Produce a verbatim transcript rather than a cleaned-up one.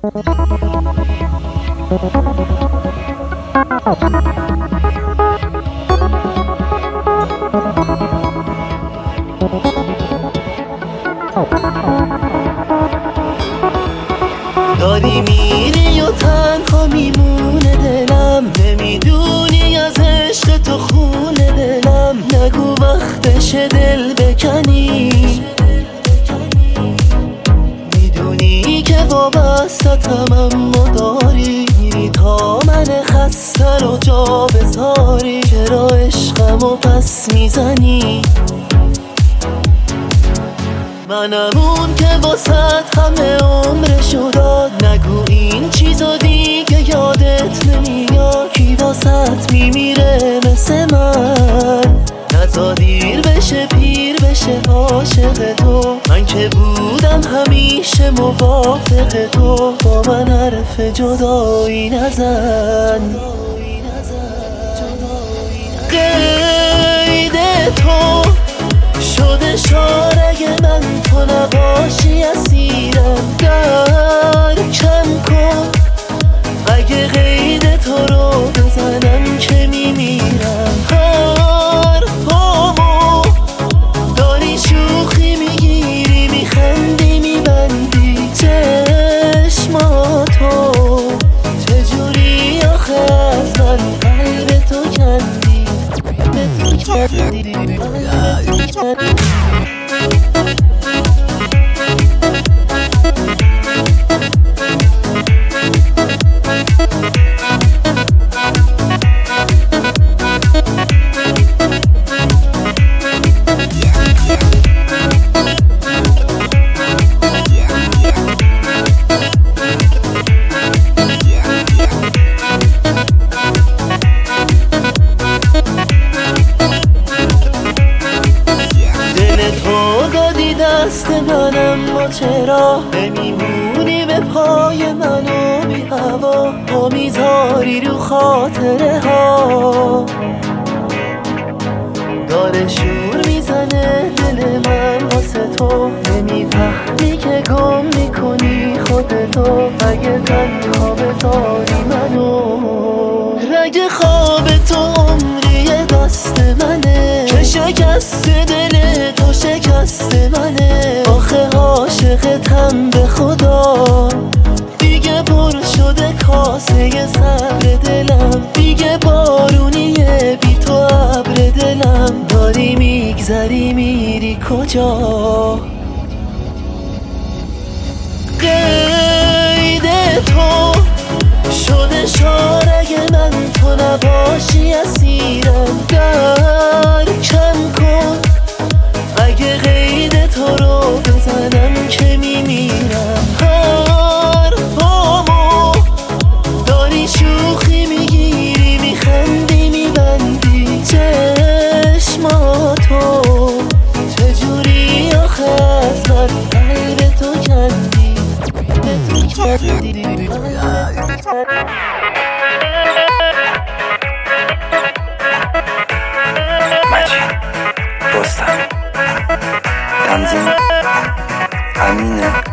داری میری و تنها میمونه دلم، نمیدونی از عشق تو خونه دلم. نگو وقتشه دل بکنی، میدونی که وابستتم اما داری میری تا من خسته رو جا بذاری. چرا عشقمو پس میزنی؟ منم اون که واسط همه عمرشو داد. نگو این چیزا دیگه یادت نمیاد. کی واسط میمیره مثل من؟ نزا دیر بشه پیر بشه عاشق تو. من که بودم همیشه موافق تو. با من حرف جدایی نزن. قید تو شده شارع من، تو نباشی اسیرم. در کم کن اگه قید تو رو بزنم که میمیرم. حرفامو داری شوخی میگیری، میخندی میبندی چشماتو. چجوری آخه از من قلب تو کندی؟ قلب تو کندی، قلب تو کندی. دست منم ما چرا نمیمونی به پای منو بی هوا؟ ما میذاری رو خاطره ها. داره شور میزنه دل من واسه تو. نمیفهمی که گم میکنی خودتو. اگه تنها بذاری منو، رگ خواب تو عمری دست منه. که شکست دل تو شکست منه. آخه عاشقتم به خدا. دیگه پر شده کاسه صبر دلم. دیگه بارونیه بی تو ابر دلم. داری میگذری میری کجا؟ قید تو شده شارع من، تو نباشی اسیرم. در کم کن اگه قید تو رو بزنم که میمیرم. حرفامو داری شوخی میگیری، میخندی میبندی چشماتو. چجوری آخه از من قلب تو کندی؟ قلب تو کندی، قلب تو کندی. مجید رستم، تنظیم امین